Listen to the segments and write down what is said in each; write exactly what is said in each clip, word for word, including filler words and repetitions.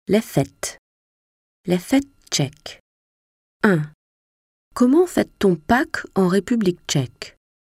Les fêtes. Les fêtes tchèques. un. Comment fête-t-on Pâques en République tchèque?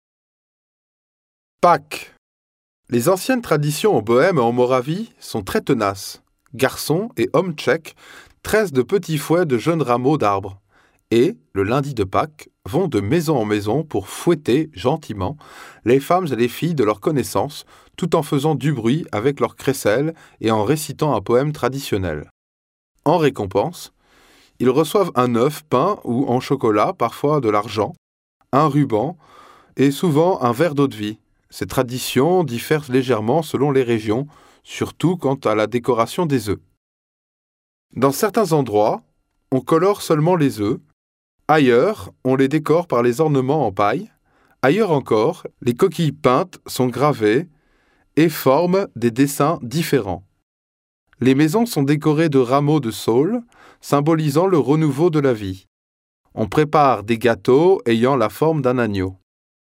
Pâques. Les anciennes traditions en Bohême et en Moravie sont très tenaces. Garçons et hommes tchèques tressent de petits fouets de jeunes rameaux d'arbres et, le lundi de Pâques, vont de maison en maison pour fouetter gentiment les femmes et les filles de leur connaissance, tout en faisant du bruit avec leurs crécelles et en récitant un poème traditionnel. En récompense, ils reçoivent un œuf peint ou en chocolat, parfois de l'argent, un ruban et souvent un verre d'eau-de-vie. Ces traditions diffèrent légèrement selon les régions, surtout quant à la décoration des œufs. Dans certains endroits, on colore seulement les œufs. Ailleurs, on les décore par les ornements en paille. Ailleurs encore, les coquilles peintes sont gravées et forment des dessins différents. Les maisons sont décorées de rameaux de saule, symbolisant le renouveau de la vie. On prépare des gâteaux ayant la forme d'un agneau.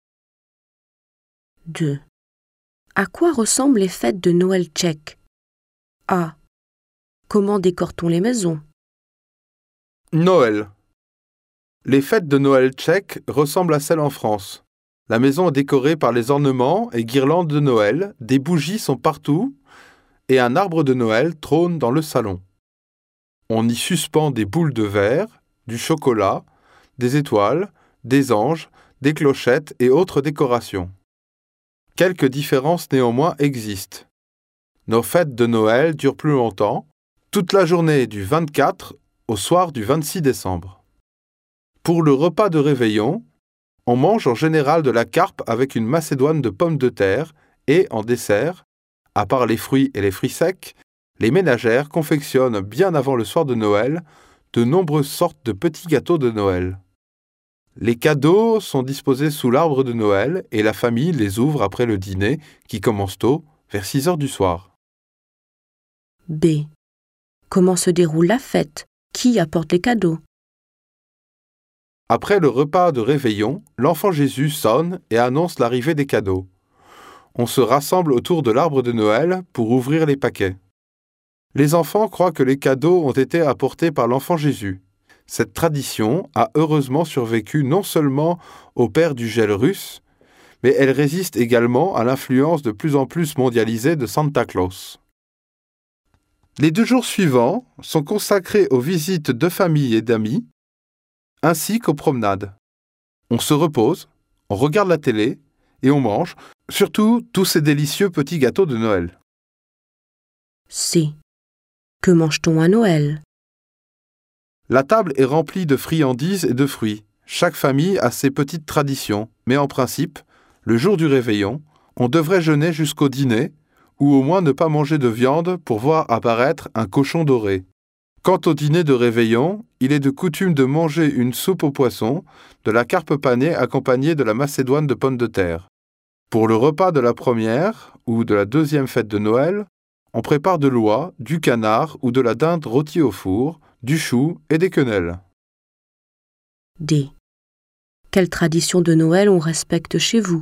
deux. À quoi ressemblent les fêtes de Noël tchèques? A. Comment décore-t-on les maisons? Noël. Les fêtes de Noël tchèques ressemblent à celles en France. La maison est décorée par les ornements et guirlandes de Noël, des bougies sont partout et un arbre de Noël trône dans le salon. On y suspend des boules de verre, du chocolat, des étoiles, des anges, des clochettes et autres décorations. Quelques différences néanmoins existent. Nos fêtes de Noël durent plus longtemps, toute la journée du vingt-quatre au soir du vingt-six décembre. Pour le repas de réveillon, on mange en général de la carpe avec une macédoine de pommes de terre et, en dessert, à part les fruits et les fruits secs, les ménagères confectionnent bien avant le soir de Noël de nombreuses sortes de petits gâteaux de Noël. Les cadeaux sont disposés sous l'arbre de Noël et la famille les ouvre après le dîner qui commence tôt, vers six heures du soir. B. Comment se déroule la fête? Qui apporte les cadeaux? Après le repas de réveillon, l'enfant Jésus sonne et annonce l'arrivée des cadeaux. On se rassemble autour de l'arbre de Noël pour ouvrir les paquets. Les enfants croient que les cadeaux ont été apportés par l'enfant Jésus. Cette tradition a heureusement survécu non seulement au père du gel russe, mais elle résiste également à l'influence de plus en plus mondialisée de Santa Claus. Les deux jours suivants sont consacrés aux visites de famille et d'amis, ainsi qu'aux promenades. On se repose, on regarde la télé et on mange, surtout tous ces délicieux petits gâteaux de Noël. C. Que mange-t-on à Noël? La table est remplie de friandises et de fruits. Chaque famille a ses petites traditions, mais en principe, le jour du réveillon, on devrait jeûner jusqu'au dîner, ou au moins ne pas manger de viande pour voir apparaître un cochon doré. Quant au dîner de réveillon, il est de coutume de manger une soupe au poisson, de la carpe panée accompagnée de la macédoine de pommes de terre. Pour le repas de la première ou de la deuxième fête de Noël, on prépare de l'oie, du canard ou de la dinde rôtie au four, du chou et des quenelles. D. Quelle tradition de Noël on respecte chez vous?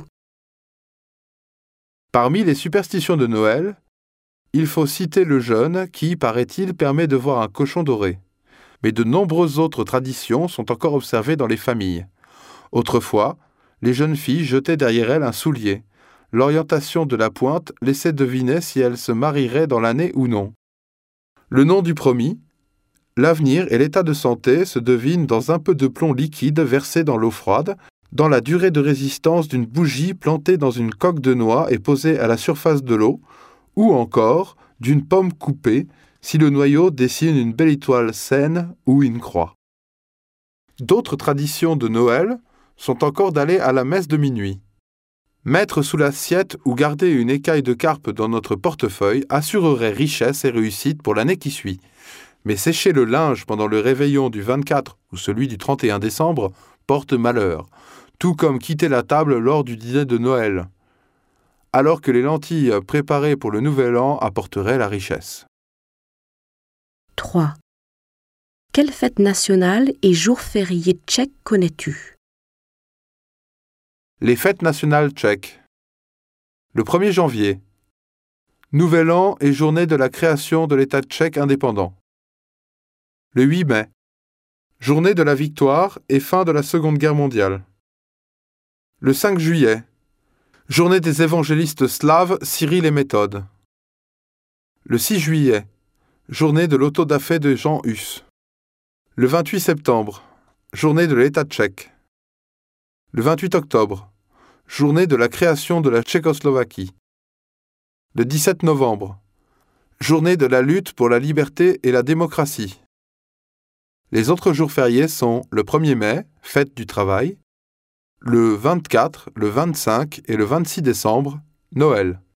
Parmi les superstitions de Noël, il faut citer le jeûne qui, paraît-il, permet de voir un cochon doré. Mais de nombreuses autres traditions sont encore observées dans les familles. Autrefois, les jeunes filles jetaient derrière elles un soulier. L'orientation de la pointe laissait deviner si elles se marieraient dans l'année ou non. Le nom du promis, l'avenir et l'état de santé se devinent dans un peu de plomb liquide versé dans l'eau froide, dans la durée de résistance d'une bougie plantée dans une coque de noix et posée à la surface de l'eau, ou encore d'une pomme coupée si le noyau dessine une belle étoile saine ou une croix. D'autres traditions de Noël sont encore d'aller à la messe de minuit. Mettre sous l'assiette ou garder une écaille de carpe dans notre portefeuille assurerait richesse et réussite pour l'année qui suit. Mais sécher le linge pendant le réveillon du vingt-quatre ou celui du trente et un décembre porte malheur, tout comme quitter la table lors du dîner de Noël, alors que les lentilles préparées pour le nouvel an apporteraient la richesse. trois. Quelle fête nationale et jour férié tchèque connais-tu? Les fêtes nationales tchèques. Le premier janvier. Nouvel an et journée de la création de l'État tchèque indépendant. Le huit mai, journée de la victoire et fin de la Seconde Guerre mondiale. Le cinq juillet, journée des évangélistes slaves Cyril et Méthode. Le six juillet, journée de l'autodafé de Jean Hus. Le vingt-huit septembre, journée de l'État tchèque. Le vingt-huit octobre, journée de la création de la Tchécoslovaquie. Le dix-sept novembre, journée de la lutte pour la liberté et la démocratie. Les autres jours fériés sont le premier mai, fête du travail, le vingt-quatre, le vingt-cinq et le vingt-six décembre, Noël.